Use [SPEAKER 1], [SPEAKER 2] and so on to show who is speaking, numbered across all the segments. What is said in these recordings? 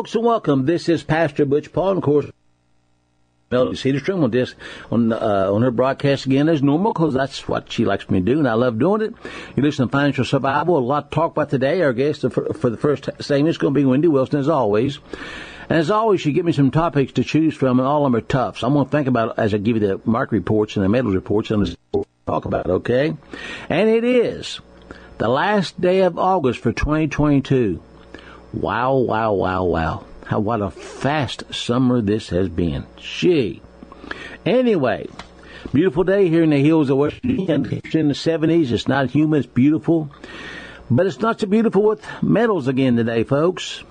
[SPEAKER 1] folks, and welcome. This is Pastor Butch Paul, and of course, Melody Cedarstrom on this on her broadcast again as normal, because that's what she likes me to do, and I love doing it. You listen to Financial Survival, a lot to talk about today. Our guest for the first segment is going to be Wendy Wilson, as always. And as always, she give me some topics to choose from, and all of them are tough. So I'm going to think about it as I give you the market reports and the metals reports, and talk about it, okay? And it is the last day of August for 2022. Wow, wow, wow, wow. What a fast summer this has been. Gee. Anyway, beautiful day here in the hills of West Virginia. It's in the 70s. It's not humid. It's beautiful. But it's not so beautiful with metals again today, folks.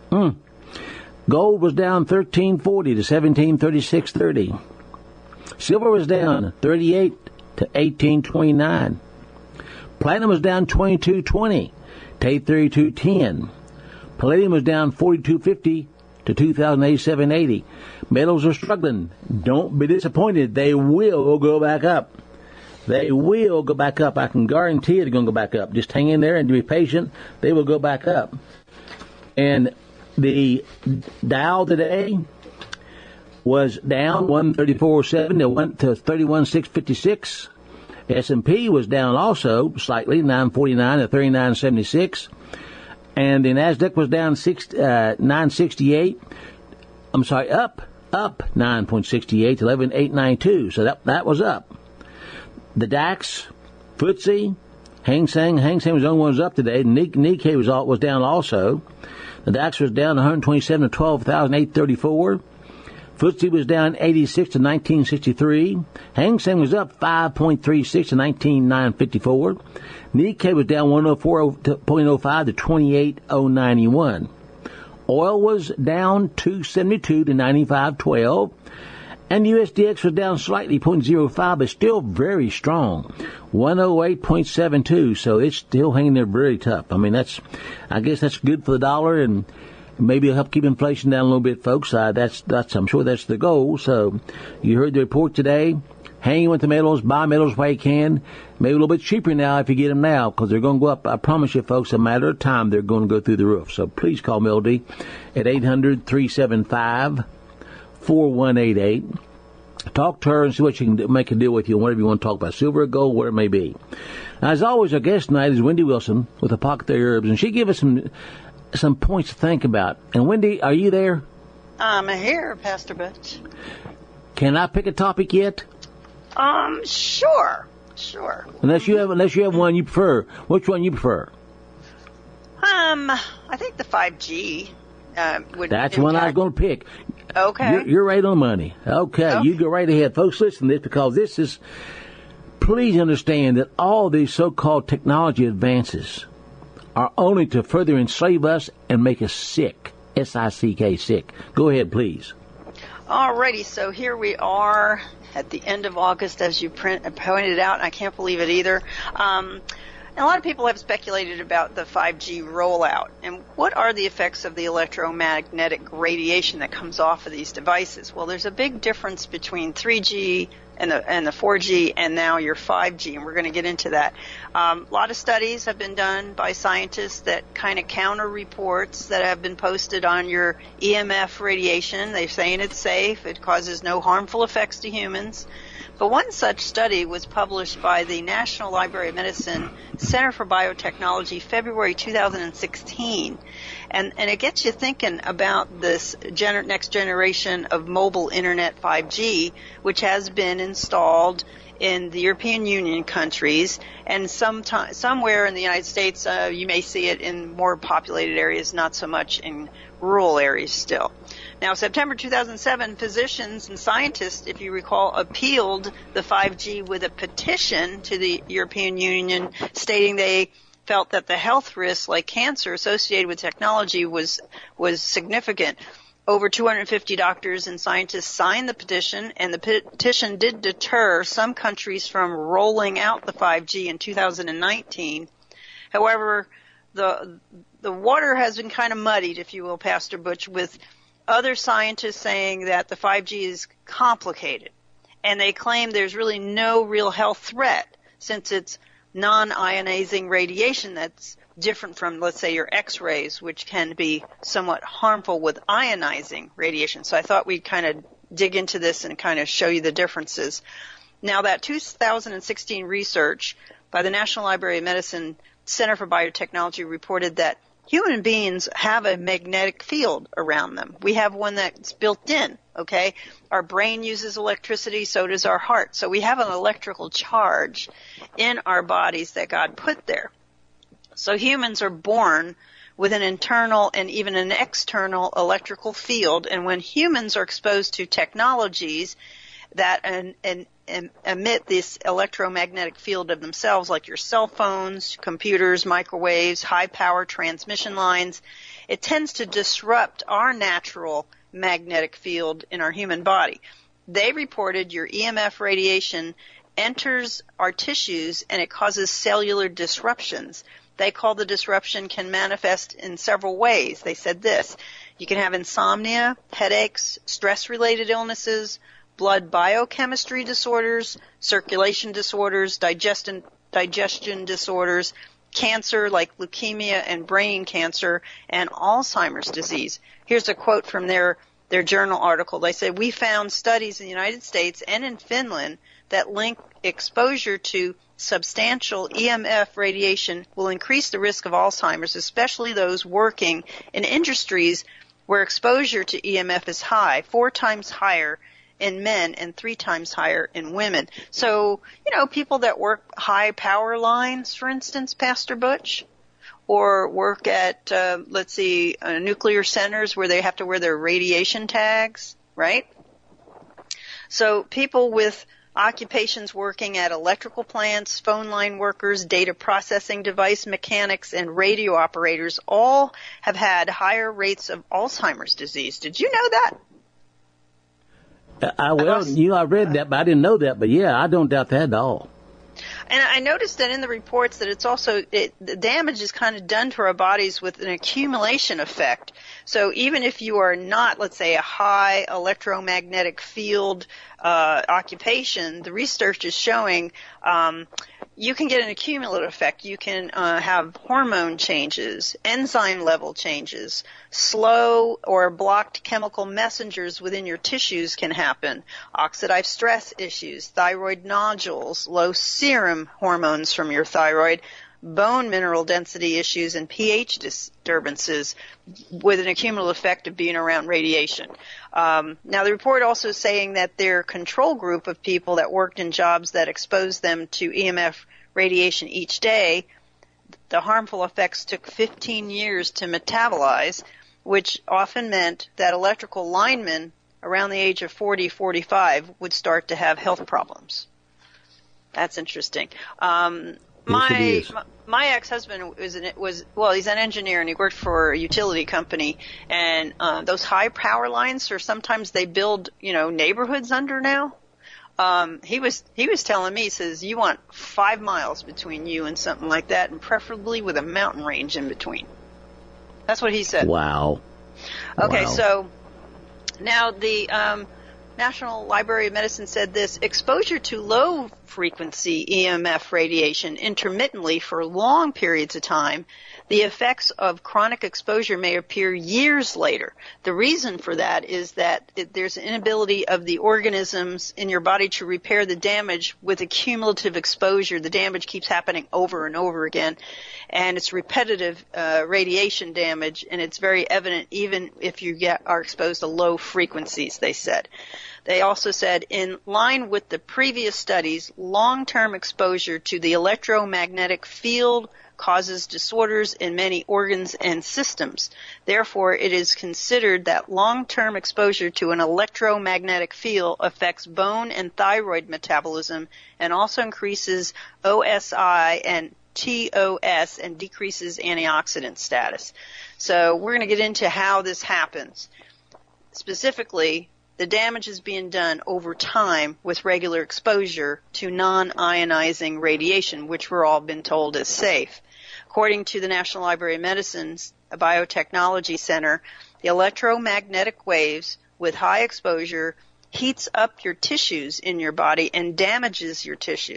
[SPEAKER 1] Gold was down 1340 to 1736.30. Silver was down 38 to 1829. Platinum was down 22.20 to 832.10. Palladium was down 42.50 to 2087.80. Metals are struggling. Don't be disappointed. They will go back up. They will go back up. I can guarantee they're going to go back up. Just hang in there and be patient. They will go back up. And the Dow today was down 134.7. It went to 31,656. S&P was down also slightly, 949 to 39.76. And the NASDAQ was down 968. I'm sorry, up 9.68 to 11,892. So that was up. The DAX, FTSE, Hang Seng was the only one was up today. Nikkei was down also. The DAX was down 127 to 12,834. FTSE was down 86 to 1963. Hang Seng was up 5.36 to 19,954. Nikkei was down 104.05 to 28,091. Oil was down 272 to 95.12. And USDX was down slightly, 0.05, but still very strong, 108.72. So it's still hanging there very tough. I mean, I guess that's good for the dollar, and maybe it'll help keep inflation down a little bit, folks. I'm sure that's the goal. So you heard the report today. Hang with the metals, buy metals while you can. Maybe a little bit cheaper now if you get them now, because they're going to go up. I promise you, folks, a matter of time, they're going to go through the roof. So please call Melody at 800-375-4188. Talk to her and see what she can make a deal with you on whatever you want to talk about, silver or gold, whatever it may be. Now, as always, our guest tonight is Wendy Wilson with Apothecary Herbs, and she gave us some points to think about. And Wendy, are you there?
[SPEAKER 2] I'm here, Pastor Butch.
[SPEAKER 1] Can I pick a topic yet?
[SPEAKER 2] Sure.
[SPEAKER 1] Unless you have one you prefer. Which one you prefer?
[SPEAKER 2] I think the 5G would.
[SPEAKER 1] That's one I was going to pick.
[SPEAKER 2] Okay.
[SPEAKER 1] You're right on the money. Okay, you go right ahead. Folks, listen to this, because this is, please understand that all these so-called technology advances are only to further enslave us and make us sick. S-I-C-K, sick. Go ahead, please.
[SPEAKER 2] Alrighty, so here we are at the end of August, as you pointed out, and I can't believe it either. And a lot of people have speculated about the 5G rollout and what are the effects of the electromagnetic radiation that comes off of these devices. Well, there's a big difference between 3G and the 4G and now your 5G, and we're going to get into that. A lot of studies have been done by scientists that kind of counter reports that have been posted on your EMF radiation. They're saying it's safe, it causes no harmful effects to humans. But one such study was published by the National Library of Medicine Center for Biotechnology, February 2016. And it gets you thinking about this next generation of mobile internet 5G, which has been installed in the European Union countries, and somewhere in the United States, you may see it in more populated areas, not so much in rural areas still. Now, September 2007, physicians and scientists, if you recall, appealed the 5G with a petition to the European Union stating they felt that the health risks like cancer associated with technology was significant. Over 250 doctors and scientists signed the petition, and the petition did deter some countries from rolling out the 5G in 2019. However, the water has been kind of muddied, if you will, Pastor Butch, with other scientists saying that the 5G is complicated, and they claim there's really no real health threat since it's non-ionizing radiation that's different from, let's say, your X-rays, which can be somewhat harmful with ionizing radiation. So I thought we'd kind of dig into this and kind of show you the differences. Now, that 2016 research by the National Library of Medicine Center for Biotechnology reported that human beings have a magnetic field around them. We have one that's built in, okay? Our brain uses electricity, so does our heart. So we have an electrical charge in our bodies that God put there. So humans are born with an internal and even an external electrical field, and when humans are exposed to technologies that emit this electromagnetic field of themselves, like your cell phones, computers, microwaves, high-power transmission lines, it tends to disrupt our natural magnetic field in our human body. They reported your EMF radiation enters our tissues and it causes cellular disruptions. They call the disruption can manifest in several ways. They said this: you can have insomnia, headaches, stress-related illnesses, blood biochemistry disorders, circulation disorders, digestion disorders, cancer like leukemia and brain cancer, and Alzheimer's disease. Here's a quote from their journal article. They said, "We found studies in the United States and in Finland that link exposure to substantial EMF radiation will increase the risk of Alzheimer's, especially those working in industries where exposure to EMF is high, 4 times higher in men and 3 times higher in women." So, people that work high power lines, for instance, Pastor Butch, or work at, nuclear centers where they have to wear their radiation tags, right? So people with occupations working at electrical plants, phone line workers, data processing device mechanics, and radio operators all have had higher rates of Alzheimer's disease. Did you know that?
[SPEAKER 1] I read that, but I didn't know that. But yeah, I don't doubt that at all.
[SPEAKER 2] And I noticed that in the reports that it's also, the damage is kind of done to our bodies with an accumulation effect. So even if you are not, let's say, a high electromagnetic field occupation, the research is showing you can get an accumulative effect. You can have hormone changes, enzyme level changes, slow or blocked chemical messengers within your tissues can happen, oxidative stress issues, thyroid nodules, low serum hormones from your thyroid, bone mineral density issues, and pH disturbances with an accumulative effect of being around radiation. Now, the report also is saying that their control group of people that worked in jobs that exposed them to EMF radiation each day, the harmful effects took 15 years to metabolize, which often meant that electrical linemen around the age of 40, 45 would start to have health problems. That's interesting. My ex-husband he's an engineer and he worked for a utility company, and those high power lines are sometimes they build, neighborhoods under now. He was telling me, he says, you want 5 miles between you and something like that, and preferably with a mountain range in between. That's what he said.
[SPEAKER 1] Wow.
[SPEAKER 2] Okay,
[SPEAKER 1] wow.
[SPEAKER 2] So now the National Library of Medicine said this: exposure to low-frequency EMF radiation intermittently for long periods of time, the effects of chronic exposure may appear years later. The reason for that is that there's an inability of the organisms in your body to repair the damage with a cumulative exposure. The damage keeps happening over and over again, and it's repetitive radiation damage, and it's very evident even if you are exposed to low frequencies, they said. They also said, in line with the previous studies, long-term exposure to the electromagnetic field causes disorders in many organs and systems. Therefore, it is considered that long-term exposure to an electromagnetic field affects bone and thyroid metabolism and also increases OSI and TOS and decreases antioxidant status. So we're going to get into how this happens. Specifically, the damage is being done over time with regular exposure to non-ionizing radiation, which we're all been told is safe. According to the National Library of Medicine's Biotechnology Center, the electromagnetic waves with high exposure heats up your tissues in your body and damages your tissues.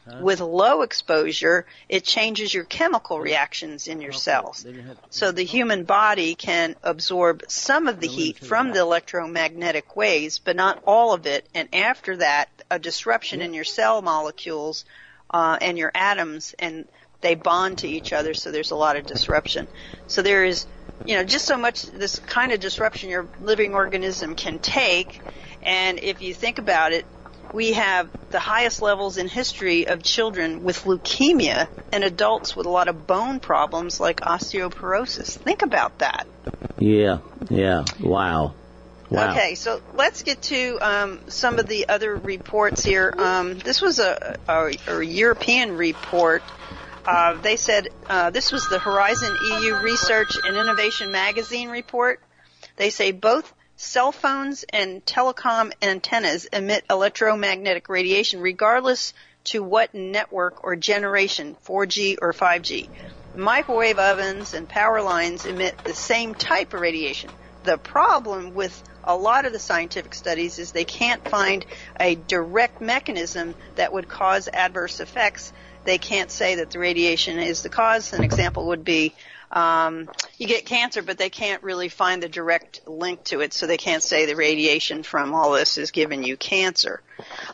[SPEAKER 2] With low exposure, it changes your chemical reactions in your cells. So the human body can absorb some of the heat from the electromagnetic waves, but not all of it. And after that, a disruption in your cell molecules and your atoms, and they bond to each other, so there's a lot of disruption. So there is, just so much this kind of disruption your living organism can take. And if you think about it, we have the highest levels in history of children with leukemia and adults with a lot of bone problems like osteoporosis. Think about that.
[SPEAKER 1] Yeah. Wow.
[SPEAKER 2] Okay, so let's get to some of the other reports here. This was a European report. They said this was the Horizon EU Research and Innovation Magazine report. They say both cell phones and telecom antennas emit electromagnetic radiation regardless to what network or generation, 4G or 5G. Microwave ovens and power lines emit the same type of radiation. The problem with a lot of the scientific studies is they can't find a direct mechanism that would cause adverse effects. They can't say that the radiation is the cause. An example would be you get cancer, but they can't really find the direct link to it, so they can't say the radiation from all this is giving you cancer.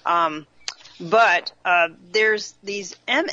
[SPEAKER 2] But there's these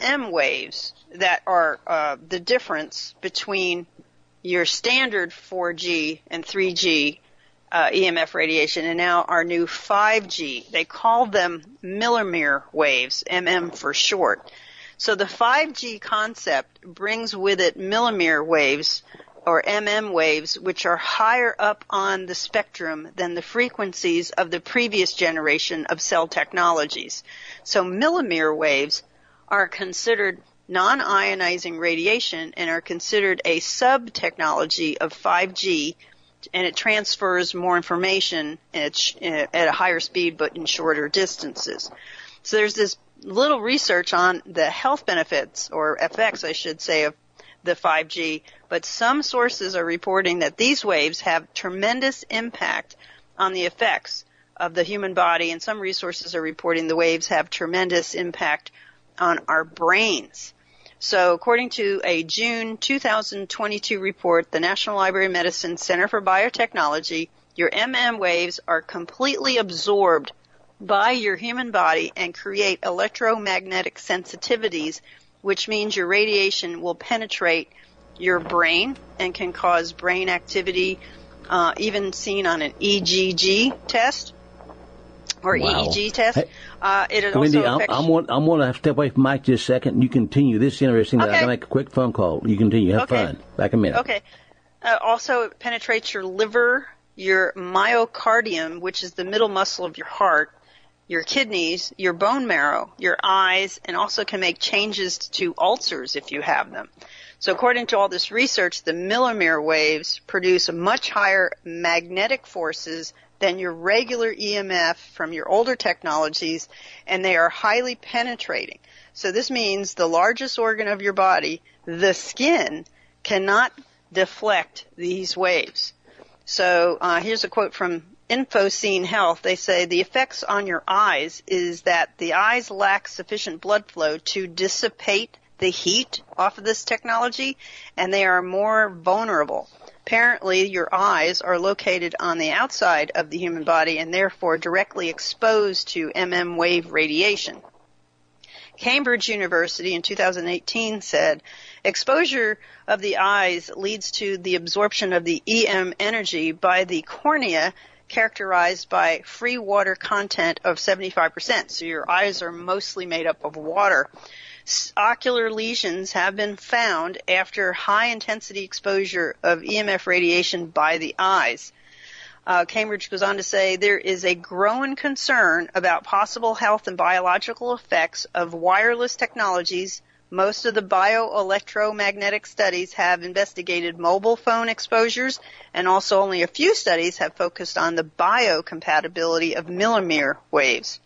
[SPEAKER 2] MM that are the difference between your standard 4G and 3G EMF radiation, and now our new 5G. They call them millimeter waves, MM for short. So the 5G concept brings with it millimeter waves, or MM waves, which are higher up on the spectrum than the frequencies of the previous generation of cell technologies. So millimeter waves are considered non-ionizing radiation and are considered a sub-technology of 5G, and it transfers more information at a higher speed but in shorter distances. So there's this little research on the health benefits, or effects, I should say, of the 5G, but some sources are reporting that these waves have tremendous impact on the effects of the human body, and some resources are reporting the waves have tremendous impact on our brains. So according to a June 2022 report, the National Library of Medicine Center for Biotechnology, your MM waves are completely absorbed by your human body and create electromagnetic sensitivities, which means your radiation will penetrate your brain and can cause brain activity, even seen on an EGG test or EEG test. It
[SPEAKER 1] Wendy,
[SPEAKER 2] also affects
[SPEAKER 1] I'm going to have to step away from Mike just a second. You continue. This is interesting.
[SPEAKER 2] Okay.
[SPEAKER 1] I'm going to make a quick phone call. You continue. Have fun. Back in a minute.
[SPEAKER 2] Okay. Also, it penetrates your liver, your myocardium, which is the middle muscle of your heart, your kidneys, your bone marrow, your eyes, and also can make changes to ulcers if you have them. So according to all this research, the millimeter waves produce much higher magnetic forces than your regular EMF from your older technologies, and they are highly penetrating. So this means the largest organ of your body, the skin, cannot deflect these waves. So here's a quote from InfoScene Health. They say the effects on your eyes is that the eyes lack sufficient blood flow to dissipate the heat off of this technology, and they are more vulnerable. Apparently, your eyes are located on the outside of the human body and therefore directly exposed to MM wave radiation. Cambridge University in 2018 said, exposure of the eyes leads to the absorption of the EM energy by the cornea, characterized by free water content of 75%. So your eyes are mostly made up of water. Ocular lesions have been found after high-intensity exposure of EMF radiation by the eyes. Cambridge goes on to say there is a growing concern about possible health and biological effects of wireless technologies. Most of the bioelectromagnetic studies have investigated mobile phone exposures, and also only a few studies have focused on the biocompatibility of millimeter waves.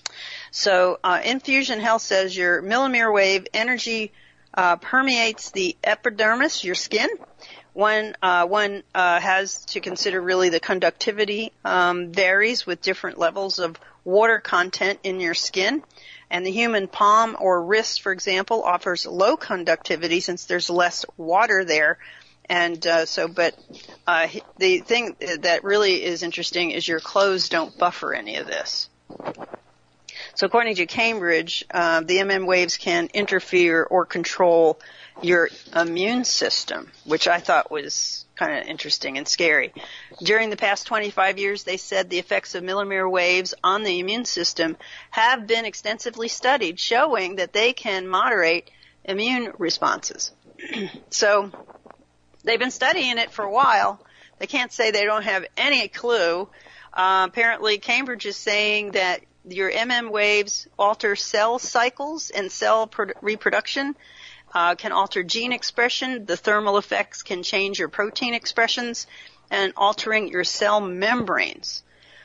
[SPEAKER 2] So Infusion Health says your millimeter wave energy permeates the epidermis, your skin, One has to consider really the conductivity varies with different levels of water content in your skin. And the human palm or wrist, for example, offers low conductivity since there's less water there. And the thing that really is interesting is your clothes don't buffer any of this. So according to Cambridge, the MM waves can interfere or control your immune system, which I thought was kind of interesting and scary. During the past 25 years, they said the effects of millimeter waves on the immune system have been extensively studied, showing that they can moderate immune responses. So they've been studying it for a while. They can't say they don't have any clue. Apparently, Cambridge is saying that your MM waves alter cell cycles and cell reproduction, can alter gene expression. The thermal effects can change your protein expressions and altering your cell membranes.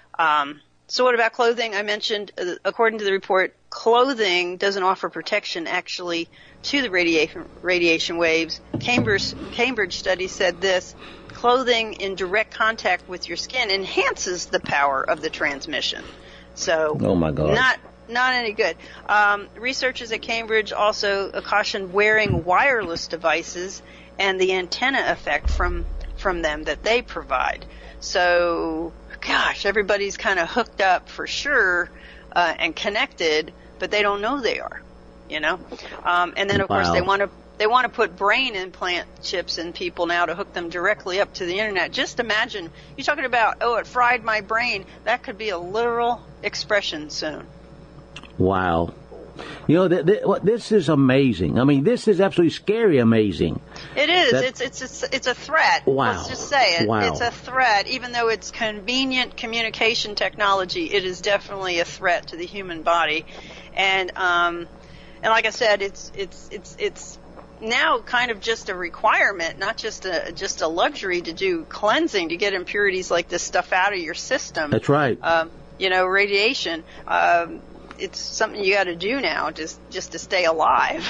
[SPEAKER 2] So what about clothing? I mentioned, according to the report, clothing doesn't offer protection actually to the radiation waves. Cambridge study said this: clothing in direct contact with your skin enhances the power of the transmission. So,
[SPEAKER 1] oh my God.
[SPEAKER 2] Not any good. Researchers at Cambridge also cautioned wearing wireless devices and the antenna effect from them that they provide. So, gosh, everybody's kind of hooked up for sure and connected, but they don't know they are, you know. And then of course they want to put brain implant chips in people now to hook them directly up to the internet. Just imagine, you're talking about, oh, it fried my brain. That could be a literal expression soon.
[SPEAKER 1] Wow. You know, this is amazing. I mean, this is absolutely scary amazing.
[SPEAKER 2] It is. It's a threat.
[SPEAKER 1] Wow.
[SPEAKER 2] Let's just say it.
[SPEAKER 1] Wow.
[SPEAKER 2] It's a threat. Even though it's convenient communication technology, it is definitely a threat to the human body. And like I said, it's now kind of just a requirement, not just a luxury to do cleansing, to get impurities like this stuff out of your system.
[SPEAKER 1] That's right.
[SPEAKER 2] Radiation. It's something you got to do now, just to stay alive.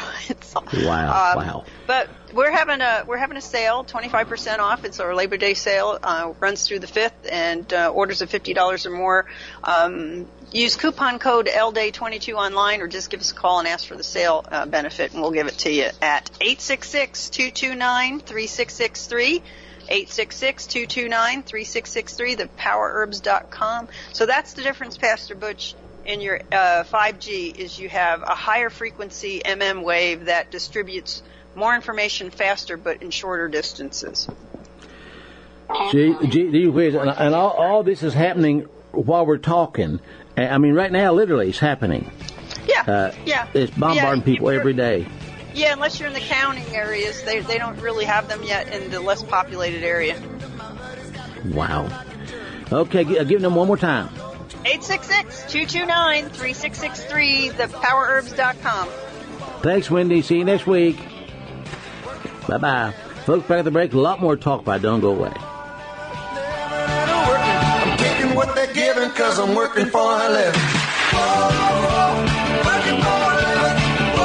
[SPEAKER 1] Wow.
[SPEAKER 2] But we're having a sale, 25% off. It's our Labor Day sale. Runs through the 5th, and orders of $50 or more. Use coupon code LDAY22 online, or just give us a call and ask for the sale benefit, and we'll give it to you at 866-229-3663. 866-229-3663, thepowerherbs.com. So that's the difference, Pastor Butch, in your 5G, is you have a higher frequency MM wave that distributes more information faster but in shorter distances.
[SPEAKER 1] And all this is happening while we're talking. I mean, right now, literally, it's happening.
[SPEAKER 2] Yeah.
[SPEAKER 1] It's bombarding people every day.
[SPEAKER 2] Yeah, unless you're in the county areas, they don't really have them yet in the less populated area.
[SPEAKER 1] Wow. Okay, give them one more time.
[SPEAKER 2] 866-229-3663, thepowerherbs.com.
[SPEAKER 1] Thanks, Wendy. See you next week. Bye-bye. Folks, back at the break, a lot more talk about Don't Go Away.
[SPEAKER 3] I'm taking what they're giving because I'm working for a living. Working for a living.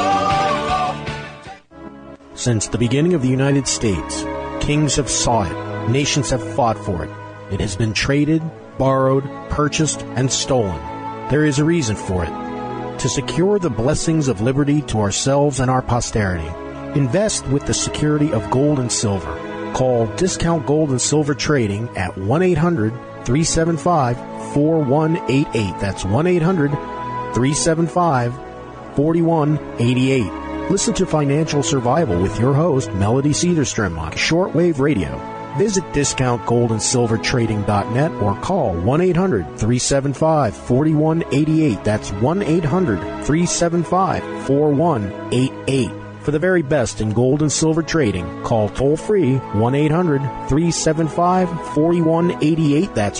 [SPEAKER 4] Since the beginning of the United States, kings have sought it, nations have fought for it. It has been traded, borrowed, purchased, and stolen. There is a reason for it. To secure the blessings of liberty to ourselves and our posterity, invest with the security of gold and silver. Call Discount Gold and Silver Trading at 1-800-375-4188. That's 1-800-375-4188. Listen to Financial Survival with your host, Melody Cedarstrom, on Shortwave Radio. Visit DiscountGoldandSilverTrading.net or call 1-800-375-4188. That's 1-800-375-4188. For the very best in gold and silver trading, call toll-free 1-800-375-4188. That's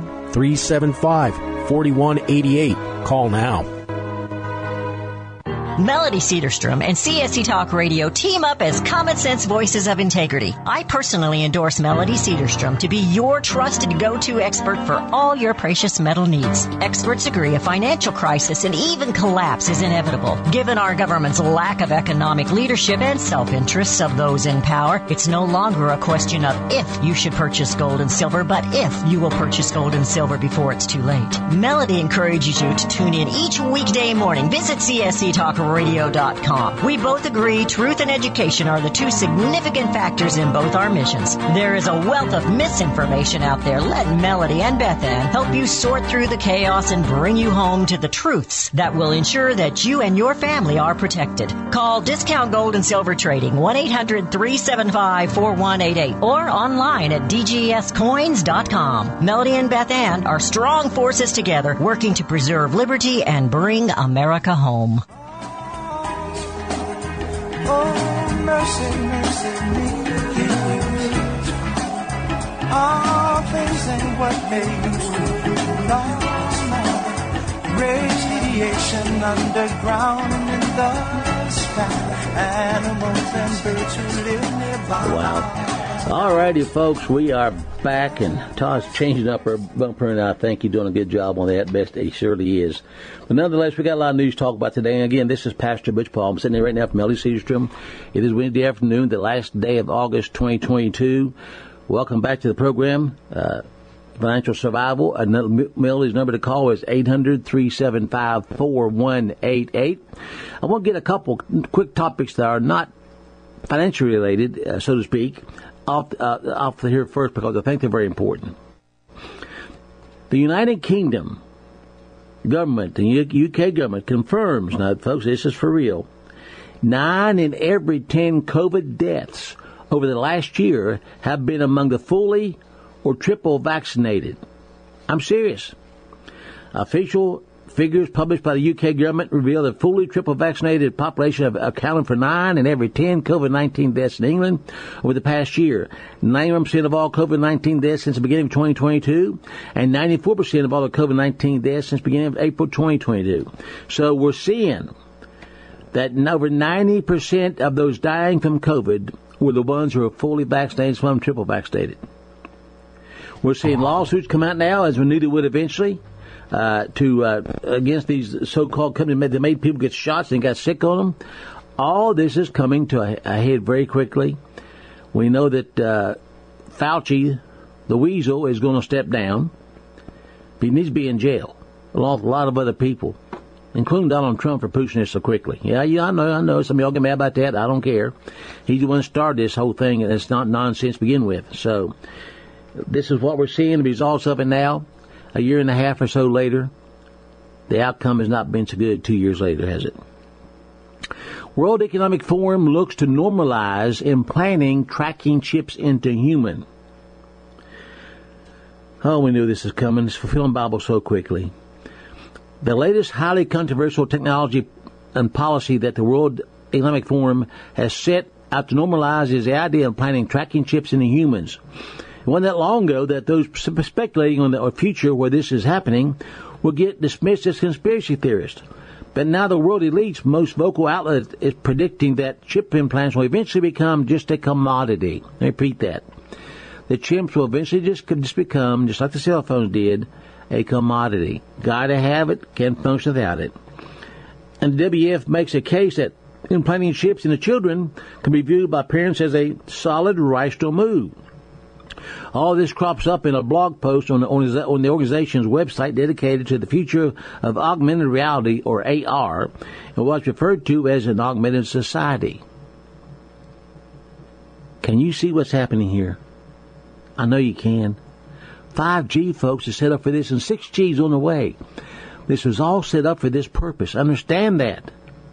[SPEAKER 4] 1-800-375-4188. Call now.
[SPEAKER 5] Melody Cedarstrom and CSC Talk Radio team up as common sense voices of integrity. I personally endorse Melody Cedarstrom to be your trusted go-to expert for all your precious metal needs. Experts agree a financial crisis and even collapse is inevitable. Given our government's lack of economic leadership and self-interests of those in power, it's no longer a question of if you should purchase gold and silver, but if you will purchase gold and silver before it's too late. Melody encourages you to tune in each weekday morning. Visit csctalkradio.com. We both agree truth and education are the two significant factors in both our missions. There is a wealth of misinformation out there. Let Melody and Beth Ann help you sort through the chaos and bring you home to the truths that will ensure that you and your family are protected. Call Discount Gold and Silver Trading 1-800-375-4188 or online at dgscoins.com. Melody and Beth Ann are strong forces together working to preserve liberty and bring America home.
[SPEAKER 3] Oh, mercy, mercy me. All things ain't what they used to be. No, no. Radiation underground and in the sky. Animals and birds who live nearby.
[SPEAKER 1] Wow. All righty, folks, we are back, and Todd's changing up her bumper, and I think you're doing a good job on that. Best he surely is. But nonetheless, we got a lot of news to talk about today. And again, this is Pastor Butch Paul. I'm sitting here right now for Melody Cedarstrom. It is Wednesday afternoon, the last day of August 2022. Welcome back to the program. Financial Survival. Melody's number to call is 800-375-4188. I want to get a couple quick topics that are not financially related, so to speak, off the here first because I think they're very important. The United Kingdom government, the UK government, confirms, now folks, this is for real, 9 in every 10 COVID deaths over the last year have been among the fully or triple vaccinated. I'm serious. Official figures published by the UK government reveal that fully triple vaccinated population have accounted for 9 in every 10 COVID-19 deaths in England over the past year. 91% of all COVID-19 deaths since the beginning of 2022, and 94% of all the COVID-19 deaths since the beginning of April 2022. So we're seeing that over 90% of those dying from COVID were the ones who are fully vaccinated, some triple vaccinated. We're seeing lawsuits come out now, as we knew they would eventually, against these so-called companies that made people get shots and got sick on them. All this is coming to a head very quickly. We know that Fauci, the weasel, is going to step down. He needs to be in jail, along with a lot of other people, including Donald Trump for pushing this so quickly. Yeah, I know. Some of y'all get mad about that. I don't care. He's the one who started this whole thing, and it's not nonsense to begin with. So this is what we're seeing, the results of it now. A year and a half or so later, the outcome has not been so good 2 years later, has it? World Economic Forum looks to normalize implanting tracking chips into human. Oh, we knew this is coming. It's fulfilling Bible so quickly. The latest highly controversial technology and policy that the World Economic Forum has set out to normalize is the idea of implanting tracking chips into humans. It wasn't that long ago that those speculating on the future where this is happening will get dismissed as conspiracy theorists. But now the world elite's most vocal outlet is predicting that chip implants will eventually become just a commodity. I repeat that. The chips will eventually just become, just like the cell phones did, a commodity. Gotta have it, can't function without it. And the WF makes a case that implanting chips into children can be viewed by parents as a solid rational move. All this crops up in a blog post on the organization's website dedicated to the future of augmented reality, or AR, and what's referred to as an augmented society. Can you see what's happening here? I know you can. 5G, folks, is set up for this, and 6G is on the way. This was all set up for this purpose. Understand that.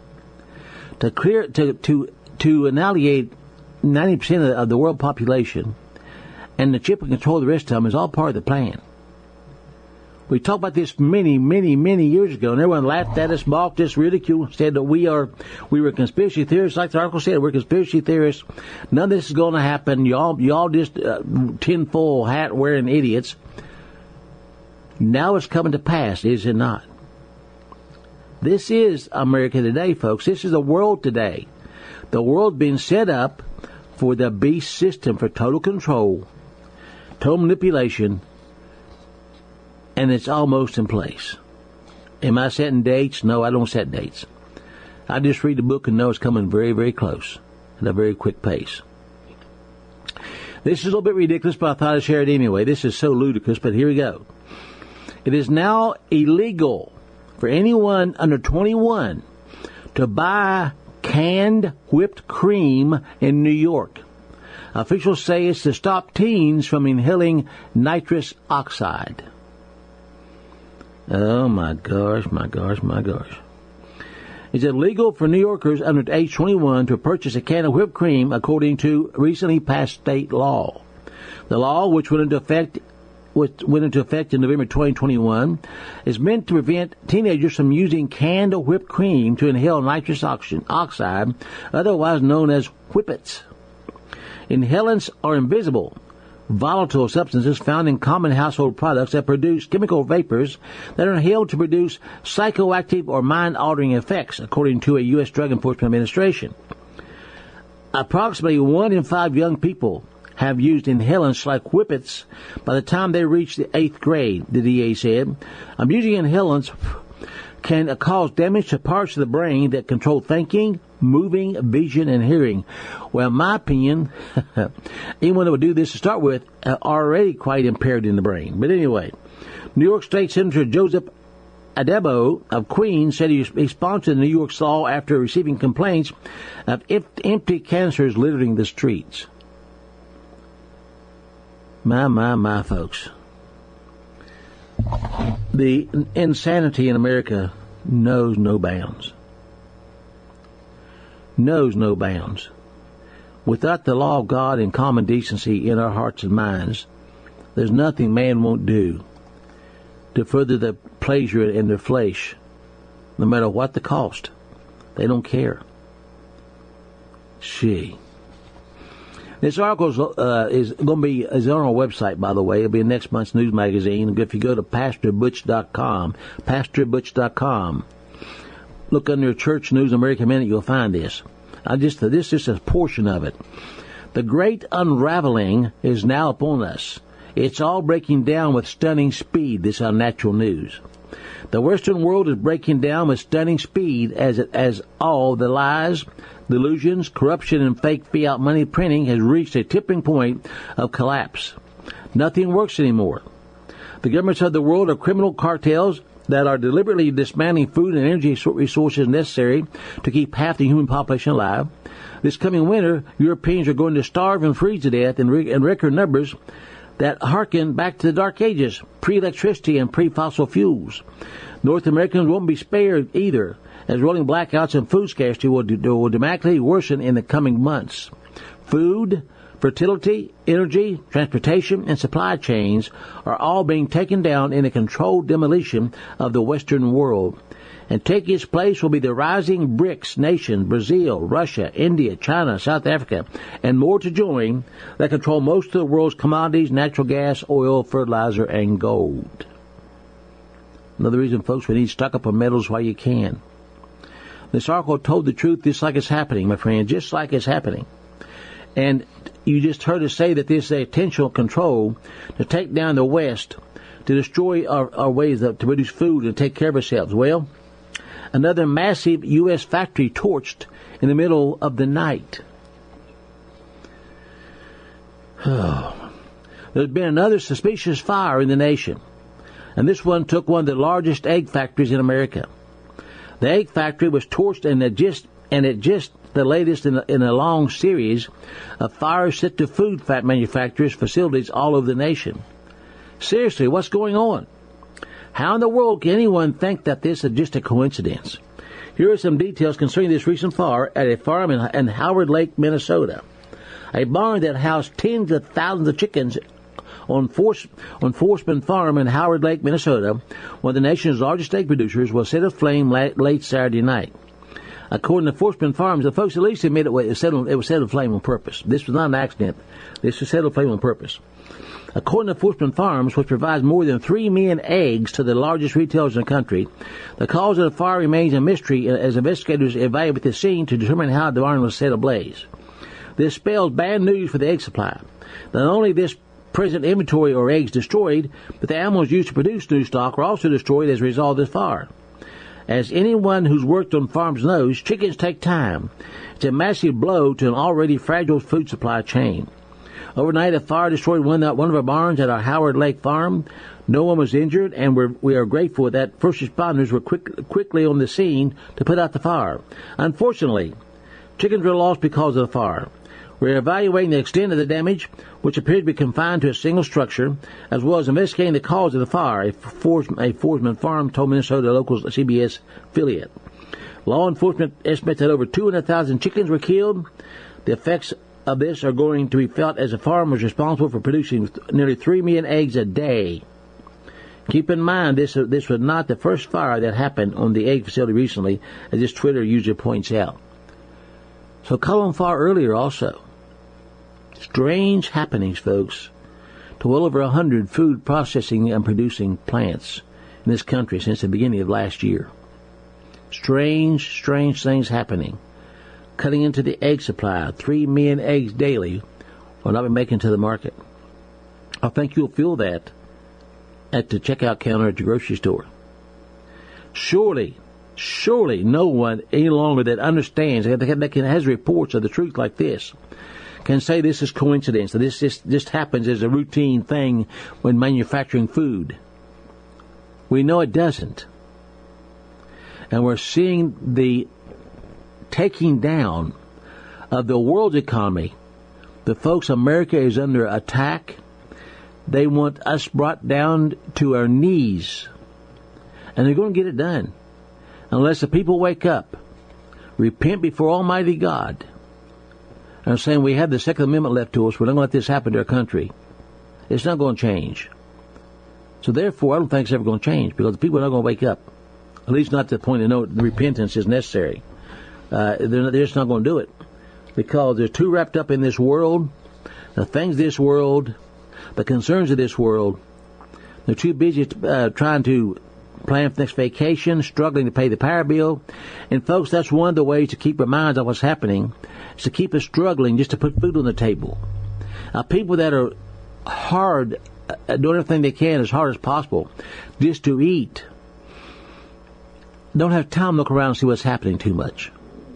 [SPEAKER 1] To annihilate 90% of the world population, and the chip will control the rest of them, is all part of the plan. We talked about this many, many, many years ago, and everyone laughed at us, mocked us, ridiculed, said that we were conspiracy theorists. Like the article said, we're conspiracy theorists. None of this is going to happen. Y'all just tinfoil hat wearing idiots. Now it's coming to pass, is it not? This is America today, folks. This is the world today. The world being set up for the beast system, for total control, total manipulation, and it's almost in place. Am I setting dates? No, I don't set dates. I just read the book and know it's coming very, very close at a very quick pace. This is a little bit ridiculous, but I thought I'd share it anyway. This is so ludicrous, but here we go. It is now illegal for anyone under 21 to buy canned whipped cream in New York. Officials say it's to stop teens from inhaling nitrous oxide. Oh my gosh, my gosh, my gosh. It's illegal for New Yorkers under age 21 to purchase a can of whipped cream according to recently passed state law. The law, which went into effect in November 2021, is meant to prevent teenagers from using canned whipped cream to inhale nitrous oxide, otherwise known as whippets. Inhalants are invisible, volatile substances found in common household products that produce chemical vapors that are inhaled to produce psychoactive or mind-altering effects, according to a U.S. Drug Enforcement Administration. Approximately 1 in 5 young people have used inhalants like whippets by the time they reach the 8th grade, the DA said. Using inhalants can cause damage to parts of the brain that control thinking, moving, vision, and hearing. Well, in my opinion, anyone that would do this to start with are already quite impaired in the brain. But anyway, New York State Senator Joseph Adebo of Queens said he responded to the New York law after receiving complaints of empty canisters littering the streets. My, folks. The insanity in America knows no bounds. Knows no bounds. Without the law of God and common decency in our hearts and minds, there's nothing man won't do to further the pleasure in their flesh, no matter what the cost. They don't care. This article is on our website, by the way. It'll be in next month's news magazine. If you go to PastorButch.com, look under Church News America Minute, you'll find this. This is just a portion of it. The great unraveling is now upon us. It's all breaking down with stunning speed. This is our natural news. The Western world is breaking down with stunning speed as all the lies, delusions, corruption, and fake fiat money printing has reached a tipping point of collapse. Nothing works anymore. The governments of the world are criminal cartels that are deliberately dismantling food and energy resources necessary to keep half the human population alive. This coming winter, Europeans are going to starve and freeze to death in record numbers that harken back to the Dark Ages, pre-electricity and pre-fossil fuels. North Americans won't be spared either, as rolling blackouts and food scarcity will dramatically worsen in the coming months. Food, fertility, energy, transportation, and supply chains are all being taken down in a controlled demolition of the Western world. And taking its place will be the rising BRICS nations, Brazil, Russia, India, China, South Africa, and more to join, that control most of the world's commodities, natural gas, oil, fertilizer, and gold. Another reason, folks, we need to stock up on metals while you can. This article told the truth just like it's happening, my friend, just like it's happening. And you just heard us say that this is a intentional control to take down the West, to destroy our ways to produce food and take care of ourselves. Well, another massive U.S. factory torched in the middle of the night. There's been another suspicious fire in the nation, and this one took one of the largest egg factories in America. The egg factory was torched, and it just the latest in a long series of fires set to food fat manufacturers' facilities all over the nation. Seriously, what's going on? How in the world can anyone think that this is just a coincidence? Here are some details concerning this recent fire at a farm in Howard Lake, Minnesota. A barn that housed tens of thousands of chickens on Forsman Farm in Howard Lake, Minnesota, one of the nation's largest egg producers, was set aflame late Saturday night. According to Forstmann Farms, the folks at least admit it was set aflame on purpose. This was not an accident. This was set aflame on purpose. According to Forstmann Farms, which provides more than 3 million eggs to the largest retailers in the country, the cause of the fire remains a mystery as investigators evaluate the scene to determine how the barn was set ablaze. This spells bad news for the egg supply. Not only this present inventory or eggs destroyed, but the animals used to produce new stock were also destroyed as a result of this fire. As anyone who's worked on farms knows, chickens take time. It's a massive blow to an already fragile food supply chain. Overnight, a fire destroyed one of our barns at our Howard Lake farm. No one was injured, and we are grateful that first responders were quickly on the scene to put out the fire. Unfortunately, chickens were lost because of the fire. We're evaluating the extent of the damage, which appears to be confined to a single structure, as well as investigating the cause of the fire, a Forstmann Farm told Minnesota local CBS affiliate. Law enforcement estimates that over 200,000 chickens were killed. The effects of this are going to be felt as the farm was responsible for producing nearly 3 million eggs a day. Keep in mind, this was not the first fire that happened on the egg facility recently, as this Twitter user points out. So call on fire earlier also. Strange happenings, folks, to well over 100 food processing and producing plants in this country since the beginning of last year. Strange things happening. Cutting into the egg supply. 3 million eggs daily will not be making to the market. I think you'll feel that at the checkout counter at your grocery store. Surely no one any longer that understands, that has reports of the truth like this, can say this is coincidence, that this just happens as a routine thing when manufacturing food. We know it doesn't. And we're seeing the taking down of the world's economy. The folks, America is under attack. They want us brought down to our knees. And they're going to get it done. Unless the people wake up, repent before Almighty God, and are saying we have the Second Amendment left to us, we're not going to let this happen to our country. It's not going to change. So therefore, I don't think it's ever going to change, because the people are not going to wake up. At least not to the point to know repentance is necessary. They're just not going to do it, because they're too wrapped up in this world, the things of this world, the concerns of this world. They're too busy trying to plan for the next vacation, struggling to pay the power bill. And folks, that's one of the ways to keep our minds on what's happening, is to keep us struggling just to put food on the table. People that are hard, doing everything they can as hard as possible just to eat, don't have time to look around and see what's happening too much.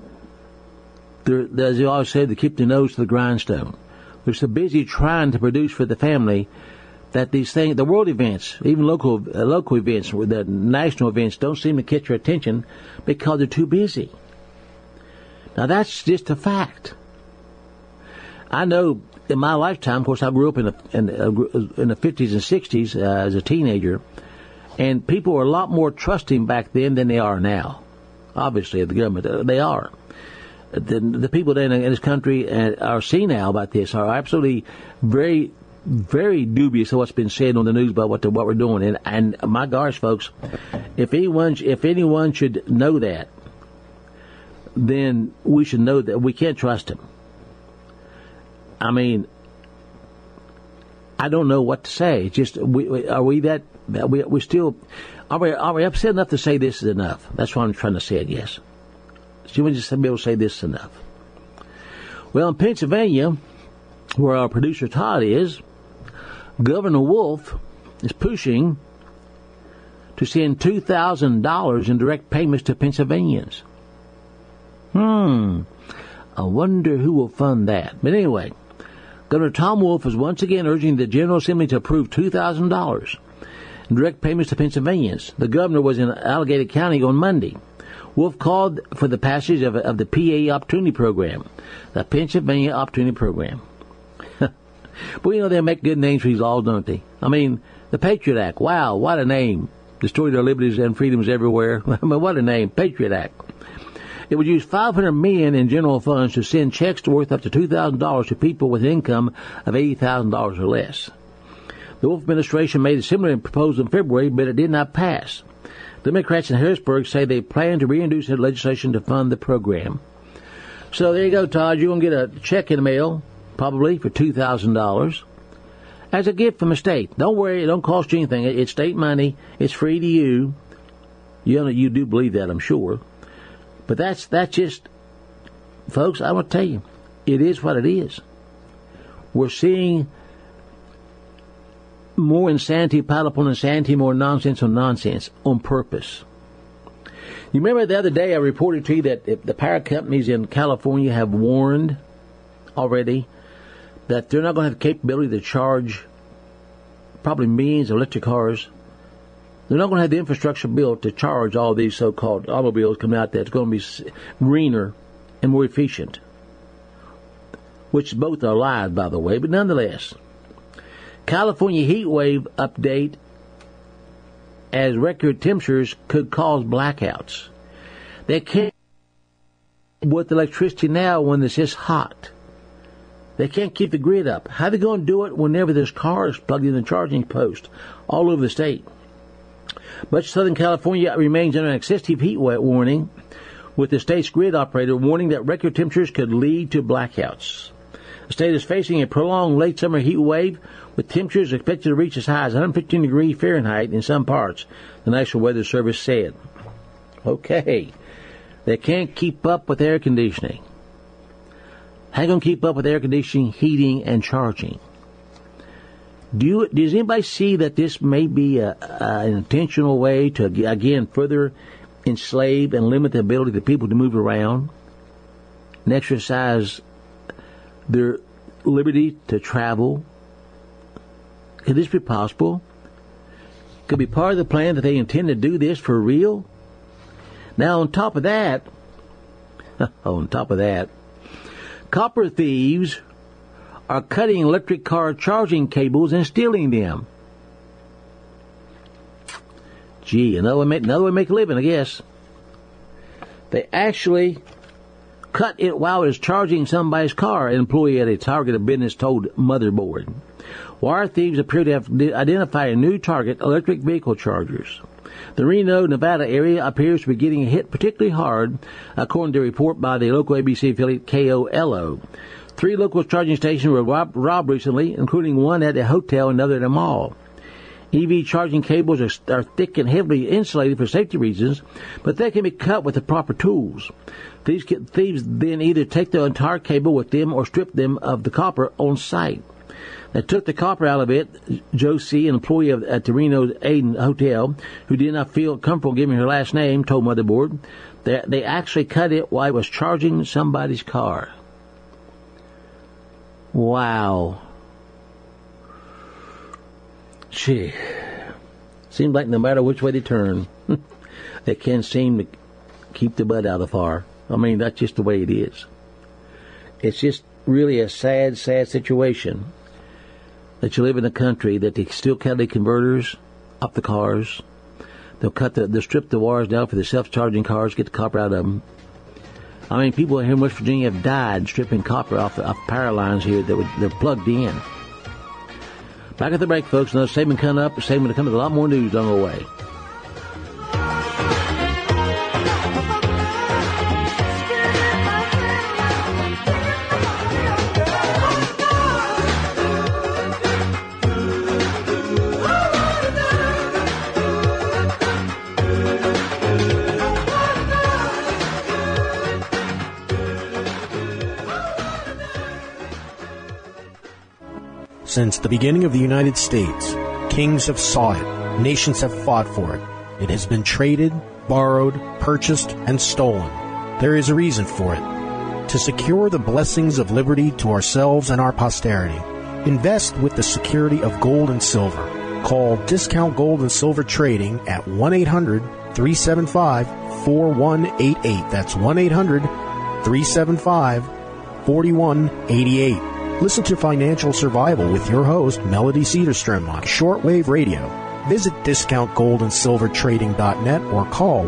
[SPEAKER 1] As you always say, they keep their nose to the grindstone. They're so busy trying to produce for the family that these things, the world events, even local events, the national events, don't seem to catch your attention because they're too busy. Now that's just a fact. I know in my lifetime, of course, I grew up in the 50s and 60s as a teenager, and people were a lot more trusting back then than they are now. Obviously, the government, they are. The people in this country are senile about this, are absolutely very, very dubious of what's been said on the news about what we're doing. And my gosh, folks, if anyone should know that, then we should know that we can't trust him. I mean, I don't know what to say. It's just, are we upset enough to say this is enough? That's what I'm trying to say it, yes. Should we just be able to say this is enough? Well, in Pennsylvania, where our producer Todd is, Governor Wolf is pushing to send $2,000 in direct payments to Pennsylvanians. I wonder who will fund that. But anyway, Governor Tom Wolf is once again urging the General Assembly to approve $2,000 in direct payments to Pennsylvanians. The governor was in Allegheny County on Monday. Wolf called for the passage of the PA Opportunity Program, the Pennsylvania Opportunity Program. But they make good names for these laws, don't they? I mean, the Patriot Act, wow, what a name. Destroy their liberties and freedoms everywhere. I mean, what a name, Patriot Act. It would use $500 million in general funds to send checks worth up to $2,000 to people with an income of $80,000 or less. The Wolf administration made a similar proposal in February, but it did not pass. Democrats in Harrisburg say they plan to reintroduce their legislation to fund the program. So there you go, Todd. You're going to get a check in the mail, probably, for $2,000 as a gift from the state. Don't worry, it don't cost you anything. It's state money. It's free to you. You do believe that, I'm sure. But that's just, folks, I want to tell you, it is what it is. We're seeing more insanity piled upon insanity, more nonsense on nonsense on purpose. You remember the other day I reported to you that the power companies in California have warned already that they're not going to have the capability to charge probably millions of electric cars. They're not going to have the infrastructure built to charge all these so-called automobiles coming out there. It's going to be greener and more efficient, which both are lies, by the way, but nonetheless. California heat wave update as record temperatures could cause blackouts. They can't with electricity now when it's just hot. They can't keep the grid up. How are they going to do it whenever there's cars plugged in the charging post all over the state? Much of Southern California remains under an excessive heat warning, with the state's grid operator warning that record temperatures could lead to blackouts. The state is facing a prolonged late summer heat wave with temperatures expected to reach as high as 115 degrees Fahrenheit in some parts, the National Weather Service said. Okay, they can't keep up with air conditioning. How are you going to keep up with air conditioning, heating, and charging? Does anybody see that this may be an intentional way to, again, further enslave and limit the ability of people to move around and exercise their liberty to travel? Could this be possible? Could be part of the plan that they intend to do this for real? Now, on top of that, copper thieves are cutting electric car charging cables and stealing them. Gee, another way to make a living, I guess. They actually cut it while it was charging somebody's car, an employee at a Target business told Motherboard. Wire thieves appear to have identified a new target, electric vehicle chargers. The Reno, Nevada area appears to be getting hit particularly hard, according to a report by the local ABC affiliate KOLO. 3 local charging stations were robbed recently, including one at a hotel and another at a mall. EV charging cables are thick and heavily insulated for safety reasons, but they can be cut with the proper tools. Thieves then either take the entire cable with them or strip them of the copper on site. They took the copper out of it. Joe C., an employee at the Reno Aiden Hotel, who did not feel comfortable giving her last name, told Motherboard that they actually cut it while it was charging somebody's car. Wow. Gee. Seems like no matter which way they turn, they can't seem to keep the bud out of the fire. I mean, that's just the way it is. It's just really a sad, sad situation that you live in a country that they still cut the converters off the cars. They'll strip the wires down for the self-charging cars, get the copper out of them. I mean, people here in West Virginia have died stripping copper off power lines here they're plugged in. Back at the break, folks. Another segment coming up. A segment to come with a lot more news on the way.
[SPEAKER 4] Since the beginning of the United States, kings have sought it, nations have fought for it. It has been traded, borrowed, purchased, and stolen. There is a reason for it. To secure the blessings of liberty to ourselves and our posterity, invest with the security of gold and silver. Call Discount Gold and Silver Trading at 1-800-375-4188. That's 1-800-375-4188. Listen to Financial Survival with your host, Melody Cedarstrom, on shortwave radio. Visit discountgoldandsilvertrading.net or call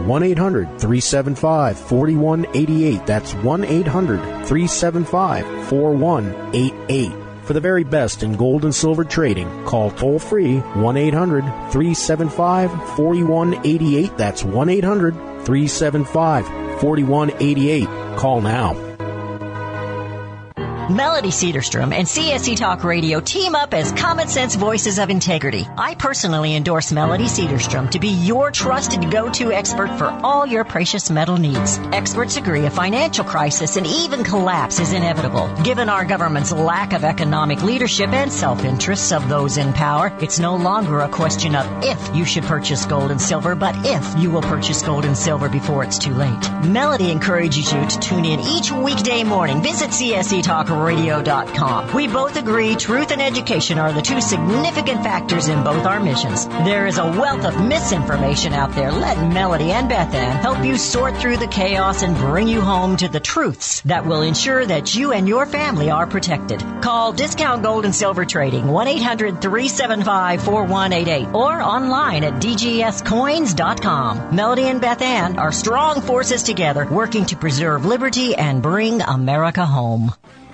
[SPEAKER 4] 1-800-375-4188. That's 1-800-375-4188. For the very best in gold and silver trading, call toll-free 1-800-375-4188. That's 1-800-375-4188. Call now.
[SPEAKER 5] Melody Cedarstrom and CSC Talk Radio team up as Common Sense Voices of Integrity. I personally endorse Melody Cedarstrom to be your trusted go-to expert for all your precious metal needs. Experts agree a financial crisis and even collapse is inevitable. Given our government's lack of economic leadership and self-interests of those in power, it's no longer a question of if you should purchase gold and silver, but if you will purchase gold and silver before it's too late. Melody encourages you to tune in each weekday morning. Visit CSCTalkRadio.com. We both agree truth and education are the two significant factors in both our missions. There is a wealth of misinformation out there. Let Melody and Beth Ann help you sort through the chaos and bring you home to the truths that will ensure that you and your family are protected. Call Discount Gold and Silver Trading 1-800-375-4188 or online at dgscoins.com. Melody and Beth Ann are strong forces together working to preserve liberty and bring America home.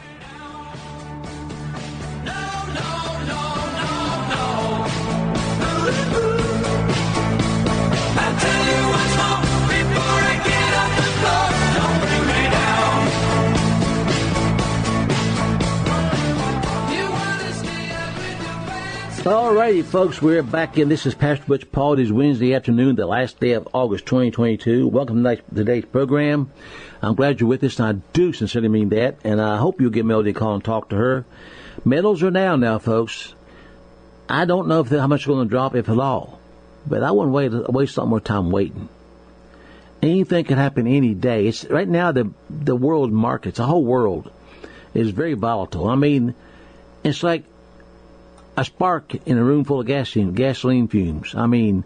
[SPEAKER 1] All righty, folks, we're back in. This is Pastor Butch Paul. It is Wednesday afternoon, the last day of August 2022. Welcome to today's program. I'm glad you're with us, and I do sincerely mean that, and I hope you'll give Melody a call and talk to her. Metals are down now, folks. I don't know how much they're going to drop, if at all, but I wouldn't waste some more time waiting. Anything can happen any day. It's right now the world markets, the whole world, is very volatile. I mean, it's like a spark in a room full of gasoline fumes. I mean,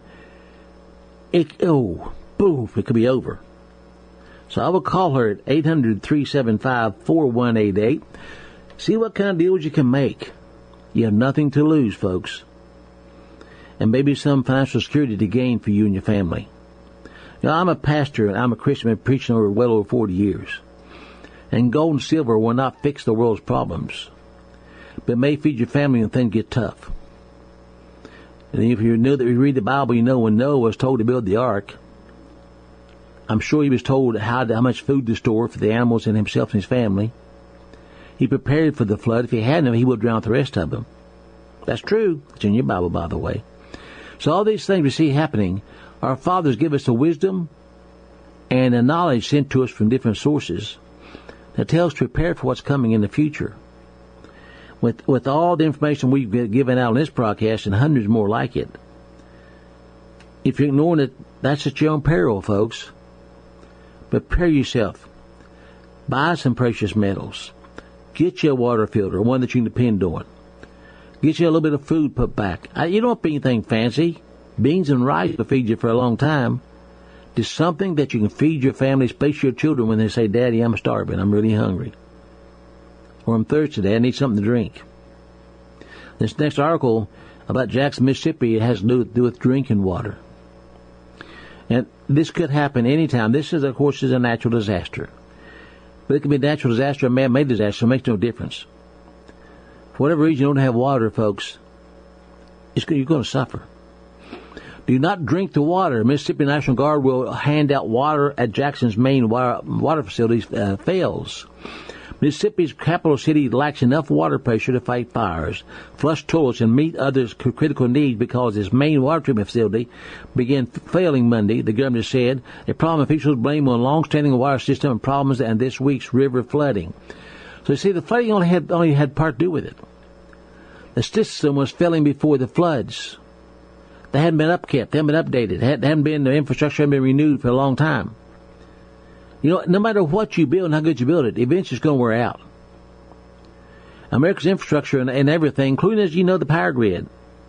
[SPEAKER 1] boom, it could be over. So I will call her at 800-375-4188. See what kind of deals you can make. You have nothing to lose, folks. And maybe some financial security to gain for you and your family. You know, I'm a pastor and I'm a Christian. I've been preaching well over 40 years. And gold and silver will not fix the world's problems, but may feed your family when things get tough. And if you know that you read the Bible, you know when Noah was told to build the ark, I'm sure he was told how much food to store for the animals and himself and his family. He prepared for the flood. If he hadn't, he would drown with the rest of them. That's true. It's in your Bible, by the way. So all these things we see happening, our fathers give us the wisdom and the knowledge sent to us from different sources that tells us to prepare for what's coming in the future. With all the information we've given out on this broadcast and hundreds more like it, if you're ignoring it, that's at your own peril, folks. Prepare yourself. Buy some precious metals. Get you a water filter, one that you can depend on. Get you a little bit of food put back. You don't have to be anything fancy. Beans and rice will feed you for a long time. Just something that you can feed your family, especially your children, when they say, "Daddy, I'm starving. I'm really hungry." Or I'm thirsty today, I need something to drink. This next article about Jackson, Mississippi, it has to do with drinking water. And this could happen anytime. This is, of course, a natural disaster. But it could be a natural disaster or a man-made disaster. It makes no difference. For whatever reason you don't have water, folks, you're going to suffer. Do not drink the water. Mississippi National Guard will hand out water at Jackson's main water facilities fails. Mississippi's capital city lacks enough water pressure to fight fires, flush toilets, and meet other critical needs because its main water treatment facility began failing Monday, the governor said. A problem officials blame on long-standing water system and problems and this week's river flooding. So you see, the flooding only had part to do with it. The system was failing before the floods. They hadn't been upkept. They hadn't been updated. The infrastructure hadn't been renewed for a long time. You know, no matter what you build and how good you build it, eventually it's going to wear out. America's infrastructure and everything, including, as you know, the power grid,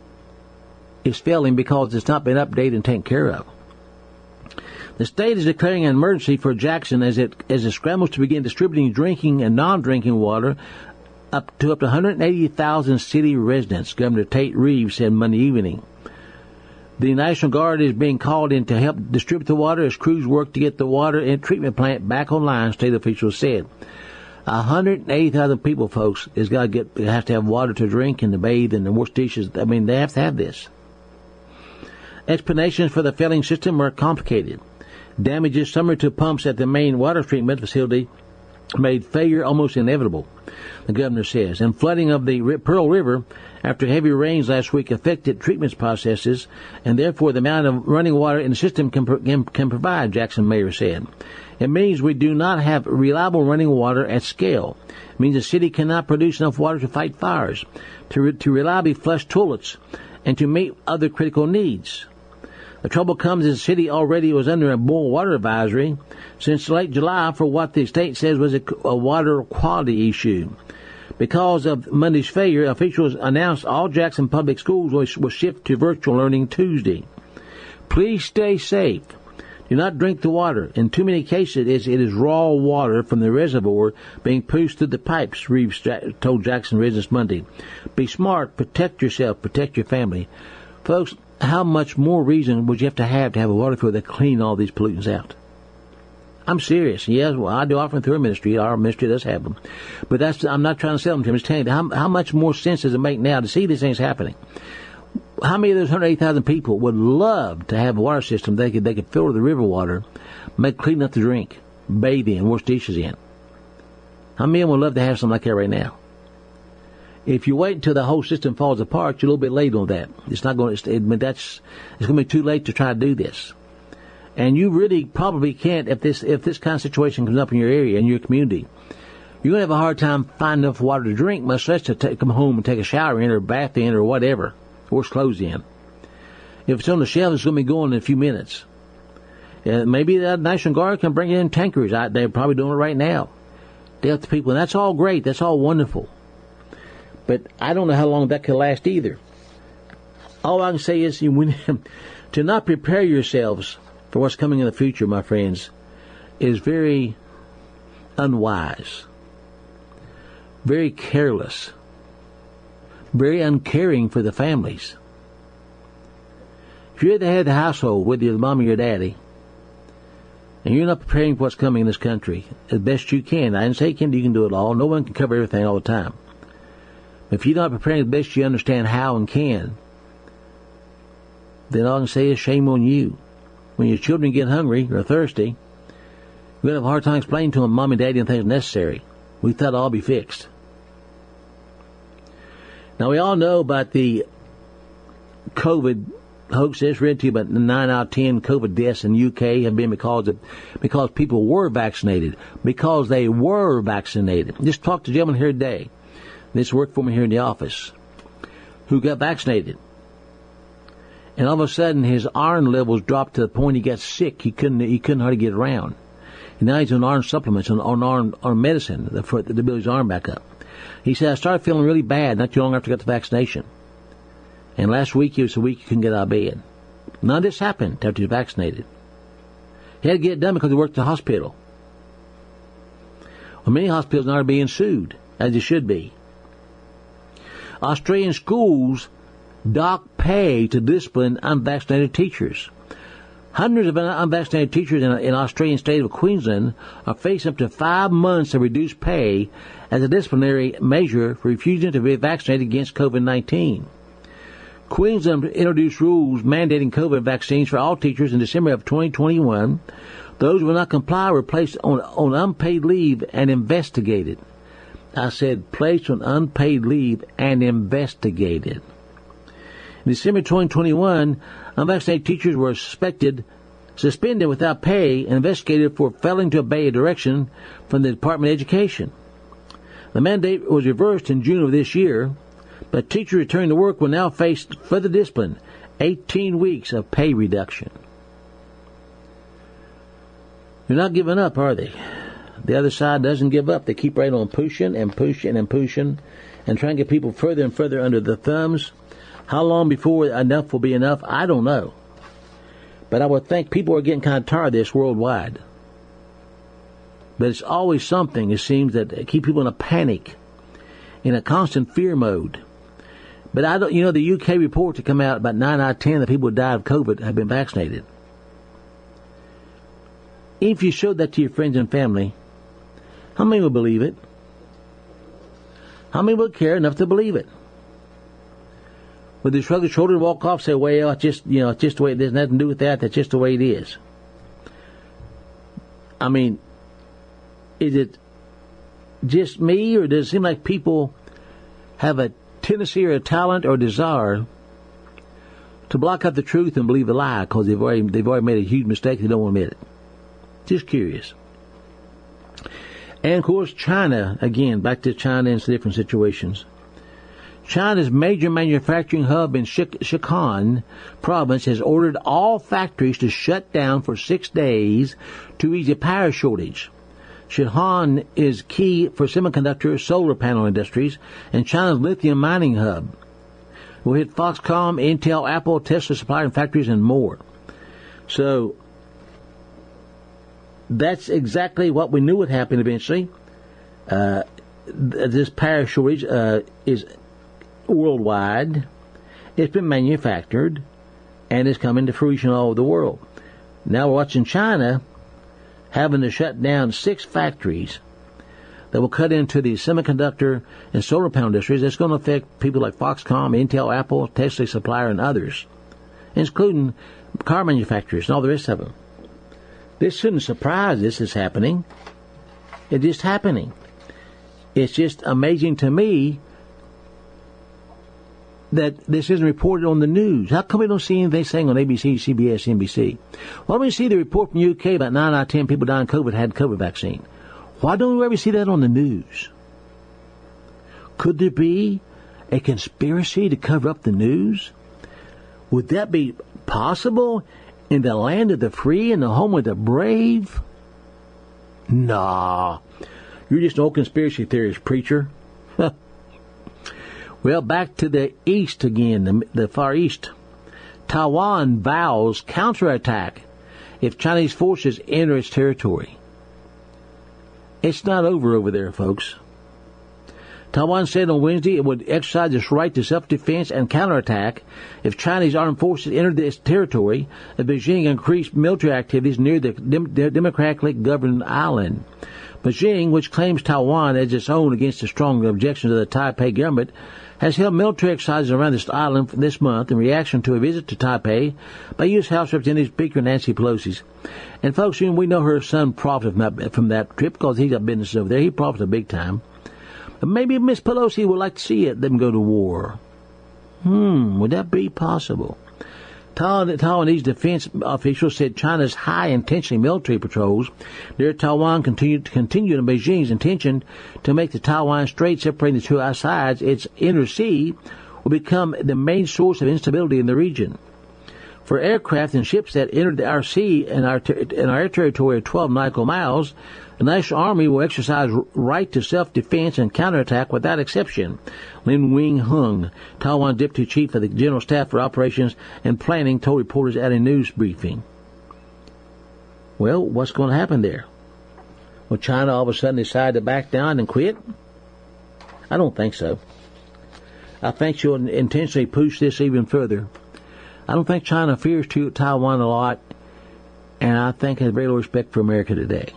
[SPEAKER 1] is failing because it's not been updated and taken care of. The state is declaring an emergency for Jackson as it scrambles to begin distributing drinking and non-drinking water up to 180,000 city residents, Governor Tate Reeves said Monday evening. The National Guard is being called in to help distribute the water as crews work to get the water and treatment plant back online, state officials said. 180,000 people, folks, have to have water to drink and to bathe and to wash dishes. I mean, they have to have this. Explanations for the failing system are complicated. Damages similar to pumps at the main water treatment facility made failure almost inevitable, the governor says. And flooding of the Pearl River after heavy rains last week affected treatment processes, and therefore the amount of running water in the system can provide, Jackson mayor said. It means we do not have reliable running water at scale. It means the city cannot produce enough water to fight fires, to reliably flush toilets, and to meet other critical needs. The trouble comes as the city already was under a boil water advisory since late July for what the state says was a water quality issue. Because of Monday's failure, officials announced all Jackson public schools will shift to virtual learning Tuesday. Please stay safe. Do not drink the water. In too many cases, it is raw water from the reservoir being pushed through the pipes, Reeves told Jackson residents Monday. Be smart, protect yourself, protect your family. Folks, how much more reason would you have a water filter that clean all these pollutants out? I'm serious. Yes, well, I do offer them through our ministry. Our ministry does have them. But I'm not trying to sell them to you. I'm just telling you how much more sense does it make now to see these things happening? How many of those 180,000 people would love to have a water system they could filter the river water, make clean enough to drink, bathe in, wash dishes in? How many of them would love to have something like that right now? If you wait until the whole system falls apart, you're a little bit late on that. It's not going to. It's going to be too late to try to do this. And you really probably can't if this kind of situation comes up in your area, in your community. You're going to have a hard time finding enough water to drink, much less to come home and take a shower in or bath in or whatever, wash clothes in. If it's on the shelf, it's going to be going in a few minutes. Maybe the National Guard can bring in tankers. They're probably doing it right now. They help the people, and that's all great. That's all wonderful. But I don't know how long that could last either. All I can say is to not prepare yourselves for what's coming in the future, my friends, is very unwise, very careless, very uncaring for the families. If you're the head of the household, whether you're the mom or your daddy, and you're not preparing for what's coming in this country as best you can, I didn't say you can do it all. No one can cover everything all the time. If you're not preparing as best you understand how and can, then all I can say is shame on you. When your children get hungry or thirsty, you're going to have a hard time explaining to them, Mom and Daddy, and things necessary. We thought it'll all be fixed. Now, we all know about the COVID hoax. It's read to you about 9 out of 10 COVID deaths in the UK have been because people were vaccinated. Because they were vaccinated. Just talked to a gentleman here today. This worked for me here in the office, who got vaccinated. And all of a sudden, his iron levels dropped to the point he got sick. He couldn't hardly get around. And now he's on iron supplements, on medicine to build his arm back up. He said, I started feeling really bad not too long after I got the vaccination. And last week, it was a week he couldn't get out of bed. None of this happened after he was vaccinated. He had to get it done because he worked at the hospital. Well, many hospitals now are being sued, as they should be. Australian schools dock pay to discipline unvaccinated teachers. Hundreds of unvaccinated teachers in Australian state of Queensland are facing up to 5 months of reduced pay as a disciplinary measure for refusing to be vaccinated against COVID-19. Queensland introduced rules mandating COVID vaccines for all teachers in December of 2021. Those who will not comply were placed on unpaid leave and investigated. I said placed on unpaid leave and investigated. In December 2021, unvaccinated teachers were suspended without pay and investigated for failing to obey a direction from the Department of Education. The mandate was reversed in June of this year, but teachers returning to work will now face further discipline, 18 weeks of pay reduction. They're not giving up, are they? The other side doesn't give up. They keep right on pushing and pushing and pushing and trying to get people further and further under the thumbs. How long before enough will be enough, I don't know. But I would think people are getting kind of tired of this worldwide. But it's always something, it seems, that keep people in a panic, in a constant fear mode. But I don't, the UK report to come out, about 9 out of 10 of the people who died of COVID have been vaccinated. If you showed that to your friends and family, how many would believe it? How many would care enough to believe it? Would they shrug their shoulder and walk off and say, well, it's just the way it is, nothing to do with that, that's just the way it is? I mean, is it just me, or does it seem like people have a tendency or a talent or desire to block out the truth and believe a lie because they've already made a huge mistake, they don't want to admit it? Just curious. And of course, China, again, back to China in different situations. China's major manufacturing hub in Sichuan province has ordered all factories to shut down for 6 days to ease the power shortage. Sichuan is key for semiconductor solar panel industries and China's lithium mining hub. We'll hit Foxconn, Intel, Apple, Tesla supplier and factories and more. So that's exactly what we knew would happen eventually. This power shortage is worldwide. It's been manufactured and it's coming to fruition all over the world. Now we're watching China having to shut down 6 factories that will cut into the semiconductor and solar panel industries. That's going to affect people like Foxconn, Intel, Apple, Tesla supplier, and others, including car manufacturers and all the rest of them. This shouldn't surprise this is happening. It's just happening. It's just amazing to me that this isn't reported on the news. How come we don't see anything saying on ABC, CBS, NBC? Why don't we see the report from the UK about 9 out of 10 people dying of COVID had COVID vaccine? Why don't we ever see that on the news? Could there be a conspiracy to cover up the news? Would that be possible in the land of the free and the home of the brave? Nah. You're just an old conspiracy theorist, preacher. Well, back to the east again, the Far East. Taiwan vows counterattack if Chinese forces enter its territory. It's not over there, folks. Taiwan said on Wednesday it would exercise its right to self-defense and counterattack if Chinese armed forces entered its territory as Beijing increased military activities near the democratically governed island. Beijing, which claims Taiwan as its own against the strong objections of the Taipei government, has held military exercises around this island this month in reaction to a visit to Taipei by U.S. House Representative Speaker Nancy Pelosi. And folks, we know her son profited from that trip because he's got businesses over there. He profited big time. But maybe Miss Pelosi would like to see them go to war. Would that be possible? Taiwanese defense officials said China's high-intensity military patrols near Taiwan continue in Beijing's intention to make the Taiwan Strait separating the two sides, its inner sea, will become the main source of instability in the region. For aircraft and ships that entered our sea and our territory of 12 nautical miles, the National Army will exercise right to self-defense and counterattack without exception. Lin Wing-hung, Taiwan Deputy Chief of the General Staff for Operations and Planning, told reporters at a news briefing. Well, what's going to happen there? Will China all of a sudden decide to back down and quit? I don't think so. I think she'll intentionally push this even further. I don't think China fears Taiwan a lot, and I think has very little respect for America today.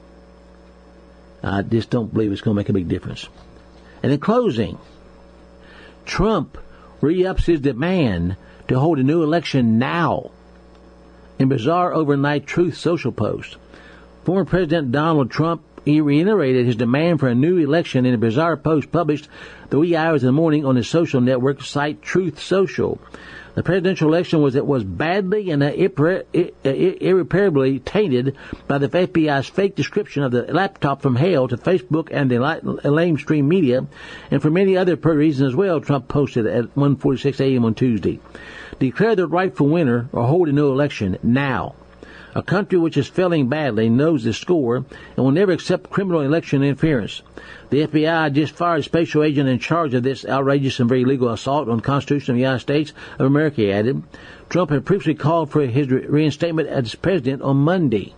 [SPEAKER 1] I just don't believe it's going to make a big difference. And in closing, Trump re-ups his demand to hold a new election now in bizarre overnight Truth Social post. Former President Donald Trump, he reiterated his demand for a new election in a bizarre post published the wee hours of the morning on his social network site Truth Social. The presidential election was badly and irreparably tainted by the FBI's fake description of the laptop from hell to Facebook and the lamestream media, and for many other reasons as well, Trump posted at 1:46 a.m. on Tuesday. Declare the rightful winner or hold a new election now. A country which is failing badly knows the score and will never accept criminal election interference. The FBI just fired a special agent in charge of this outrageous and very illegal assault on the Constitution of the United States of America, he added. Trump had previously called for his reinstatement as president on Monday.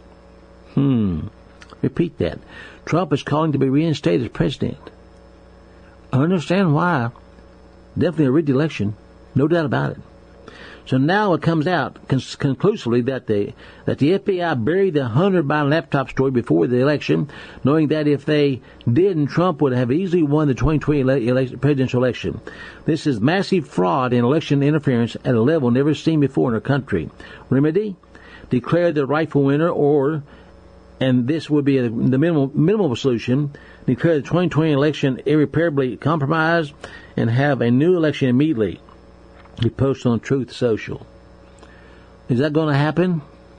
[SPEAKER 1] Repeat that. Trump is calling to be reinstated as president. I understand why. Definitely a rigged election. No doubt about it. So now it comes out conclusively that the FBI buried the Hunter Biden laptop story before the election, knowing that if they didn't, Trump would have easily won the 2020 presidential election. This is massive fraud and election interference at a level never seen before in our country. Remedy? Declare the rightful winner, and this would be the minimal solution, declare the 2020 election irreparably compromised and have a new election immediately. He posted on Truth Social. Is that going to happen?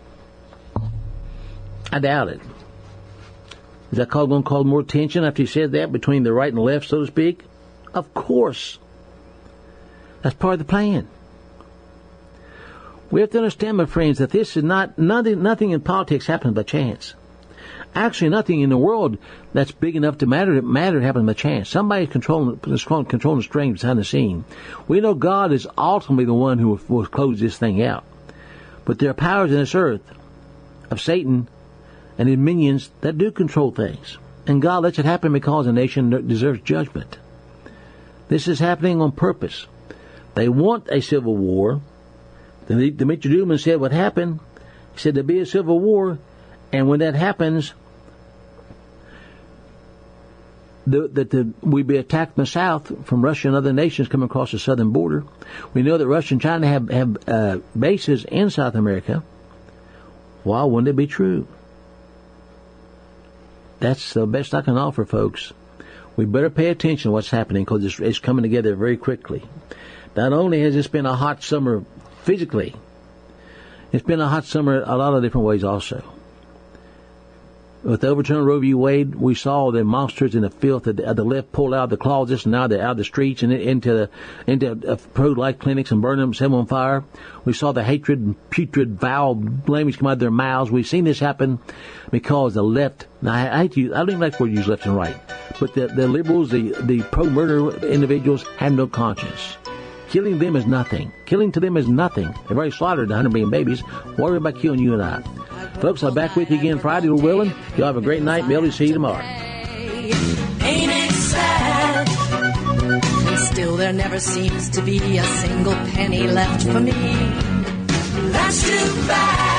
[SPEAKER 1] I doubt it. Is that going to cause more tension after he said that between the right and the left, so to speak? Of course. That's part of the plan. We have to understand, my friends, that this is nothing in politics happens by chance. Actually, nothing in the world that's big enough to matter happens by chance. Somebody's controlling the strings behind the scene. We know God is ultimately the one who will close this thing out. But there are powers in this earth of Satan and his minions that do control things. And God lets it happen because a nation deserves judgment. This is happening on purpose. They want a civil war. Dimitri Duman said what happened. He said there'll be a civil war, and when that happens, we'd be attacked from the south from Russia and other nations coming across the southern border. We know that Russia and China have bases in South America. Why wouldn't it be true? That's the best I can offer, folks. We better pay attention to what's happening because it's coming together very quickly. Not only has this been a hot summer physically, it's been a hot summer a lot of different ways also. With the overturn of Roe v. Wade, we saw the monsters in the filth of the left pulled out of the closets and now they're out of the streets and into pro-life clinics and burn them, set them on fire. We saw the hatred and putrid, foul language come out of their mouths. We've seen this happen because the left, now I don't even like to use left and right, but the liberals, the pro-murder individuals have no conscience. Killing them is nothing. Killing to them is nothing. They've already slaughtered 100 million babies. Worry about killing you and I. Folks, I'll be back with you again Friday, Lord willing. Y'all have a great night. Be able to see you tomorrow.
[SPEAKER 6] Ain't it sad? And still there never seems to be a single penny left for me. That's too bad.